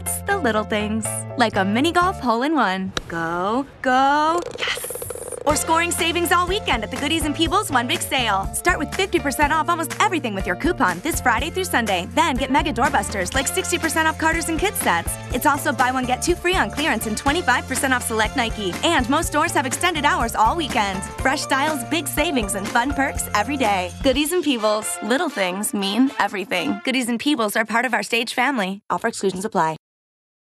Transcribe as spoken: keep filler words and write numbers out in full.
It's the little things, like a mini golf hole-in-one. Go, go, yes! Or scoring savings all weekend at the Goodies and Peebles One Big Sale. Start with fifty percent off almost everything with your coupon this Friday through Sunday. Then get mega doorbusters like sixty percent off Carter's and Kids sets. It's also buy one, get two free on clearance and twenty-five percent off select Nike. And most stores have extended hours all weekend. Fresh styles, big savings, and fun perks every day. Goodies and Peebles. Little things mean everything. Goodies and Peebles are part of our Stage family. Offer exclusions apply.